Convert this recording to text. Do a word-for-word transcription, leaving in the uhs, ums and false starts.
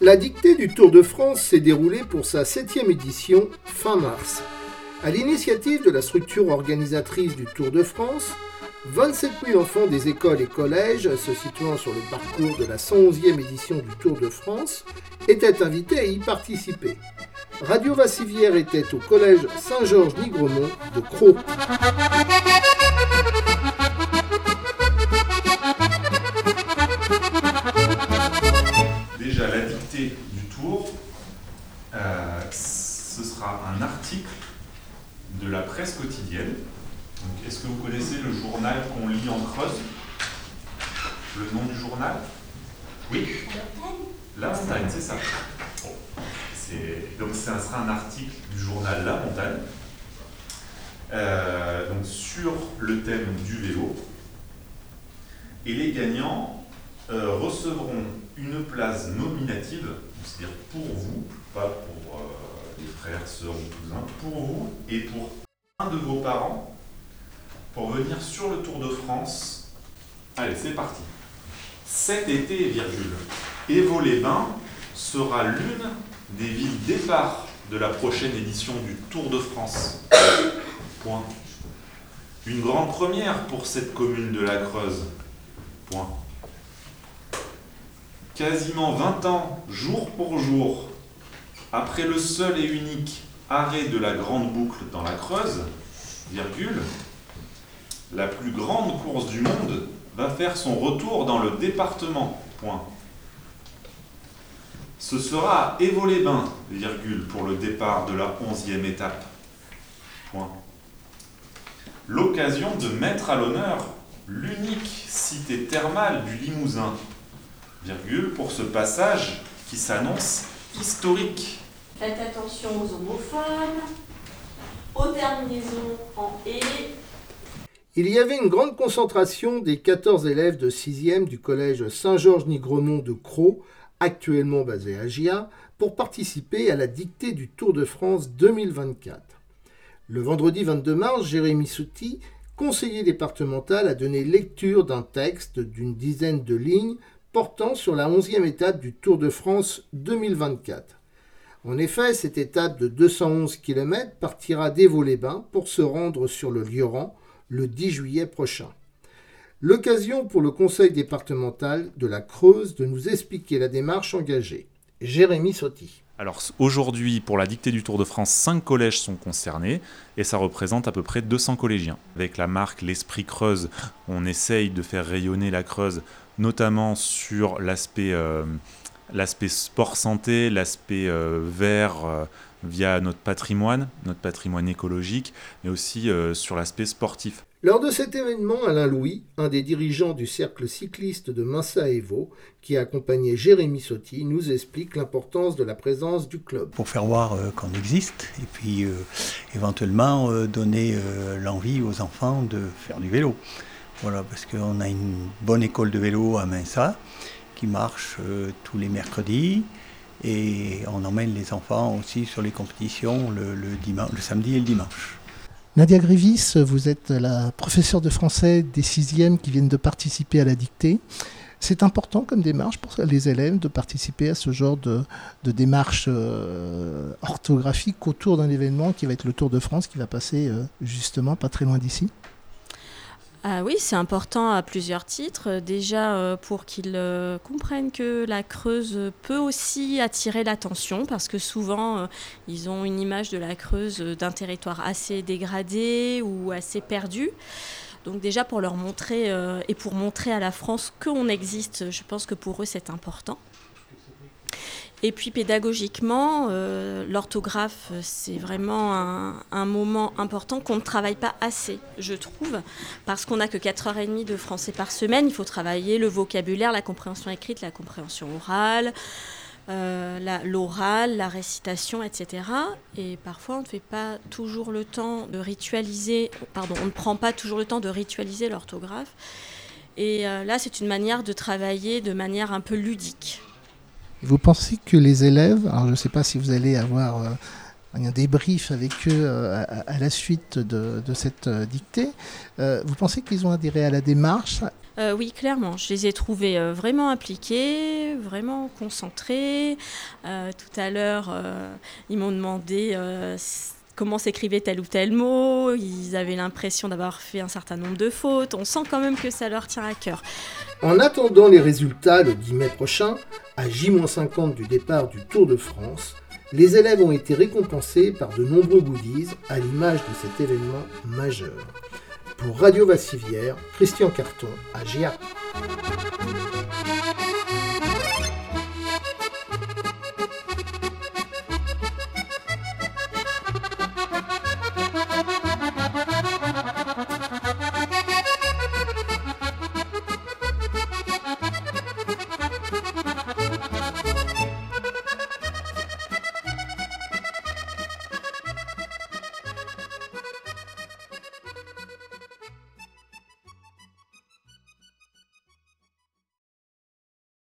La dictée du Tour de France s'est déroulée pour sa septième édition fin mars. À l'initiative de la structure organisatrice du Tour de France, vingt-sept mille enfants des écoles et collèges se situant sur le parcours de la cent onzième édition du Tour de France étaient invités à y participer. Radio Vassivière était au collège Saint-Georges-Nigremont de Crau. Déjà, la dictée du Tour, euh, ce sera un article de la presse quotidienne. Donc, est-ce que vous connaissez le journal qu'on lit en Creuse? Le nom du journal? Oui? La Montagne, c'est ça. Bon. C'est, donc, ça sera un article du journal La Montagne, euh, donc, sur le thème du vélo. Et les gagnants euh, recevront une place nominative, c'est-à-dire pour vous, pas pour euh, les frères, sœurs ou cousins, pour vous et pour un de vos parents, pour venir sur le Tour de France. Allez, c'est parti. Cet été, virgule, Évaux-les-Bains sera l'une des villes départ de la prochaine édition du Tour de France. Point. Une grande première pour cette commune de la Creuse. Point. Quasiment vingt ans, jour pour jour, après le seul et unique arrêt de la Grande Boucle dans la Creuse, virgule, la plus grande course du monde va faire son retour dans le département. Point. Ce sera à Évaux-les-Bains, virgule, pour le départ de la onzième étape. Point. L'occasion de mettre à l'honneur l'unique cité thermale du Limousin, virgule, pour ce passage qui s'annonce historique. Faites attention aux homophones, aux terminaisons en « et ». Il y avait une grande concentration des quatorze élèves de sixième du collège Saint-Georges-Nigremont de Crau, actuellement basé à Gia, pour participer à la dictée du Tour de France deux mille vingt-quatre. Le vendredi vingt-deux mars, Jérémy Souty, conseiller départemental, a donné lecture d'un texte d'une dizaine de lignes portant sur la onzième étape du Tour de France deux mille vingt-quatre. En effet, cette étape de deux cent onze kilomètres partira d'Évaux-les-Bains pour se rendre sur le Lioran le dix juillet prochain. L'occasion pour le conseil départemental de la Creuse de nous expliquer la démarche engagée. Jérémy Souty. Alors aujourd'hui, pour la dictée du Tour de France, cinq collèges sont concernés et ça représente à peu près deux cents collégiens. Avec la marque L'Esprit Creuse, on essaye de faire rayonner la Creuse, notamment sur l'aspect, euh, l'aspect sport-santé, l'aspect euh, vert euh, via notre patrimoine, notre patrimoine écologique, mais aussi euh, sur l'aspect sportif. Lors de cet événement, Alain Louis, un des dirigeants du cercle cycliste de Minsa-Évaux, qui a accompagné Jérémy Souty, nous explique l'importance de la présence du club. Pour faire voir euh, qu'on existe et puis euh, éventuellement euh, donner euh, l'envie aux enfants de faire du vélo. Voilà, parce qu'on a une bonne école de vélo à Minsa qui marche euh, tous les mercredis et on emmène les enfants aussi sur les compétitions le, le, dimanche, le samedi et le dimanche. Nadia Grévis, vous êtes la professeure de français des sixièmes qui viennent de participer à la dictée. C'est important comme démarche pour les élèves de participer à ce genre de, de démarche euh, orthographique autour d'un événement qui va être le Tour de France, qui va passer euh, justement pas très loin d'ici. Ah oui, c'est important à plusieurs titres. Déjà euh, pour qu'ils euh, comprennent que la Creuse peut aussi attirer l'attention parce que souvent euh, ils ont une image de la Creuse euh, d'un territoire assez dégradé ou assez perdu. Donc déjà pour leur montrer euh, et pour montrer à la France qu'on existe, je pense que pour eux c'est important. Et puis pédagogiquement, euh, l'orthographe, c'est vraiment un, un moment important qu'on ne travaille pas assez, je trouve, parce qu'on n'a que quatre heures trente de français par semaine. Il faut travailler le vocabulaire, la compréhension écrite, la compréhension orale, euh, la, l'oral, la récitation, et cetera. Et parfois, on ne fait pas toujours le temps de ritualiser, pardon, on ne prend pas toujours le temps de ritualiser l'orthographe. Et euh, là, c'est une manière de travailler de manière un peu ludique. Vous pensez que les élèves, alors je ne sais pas si vous allez avoir euh, un débrief avec eux euh, à, à la suite de, de cette euh, dictée, euh, vous pensez qu'ils ont adhéré à la démarche ? Euh, oui, clairement. Je les ai trouvés euh, vraiment impliqués, vraiment concentrés. Euh, tout à l'heure, euh, ils m'ont demandé euh, comment s'écrivait tel ou tel mot. Ils avaient l'impression d'avoir fait un certain nombre de fautes. On sent quand même que ça leur tient à cœur. En attendant les résultats le dix mai prochain, à J moins cinquante du départ du Tour de France, les élèves ont été récompensés par de nombreux goodies à l'image de cet événement majeur. Pour Radio Vassivière, Christian Carton à G I A.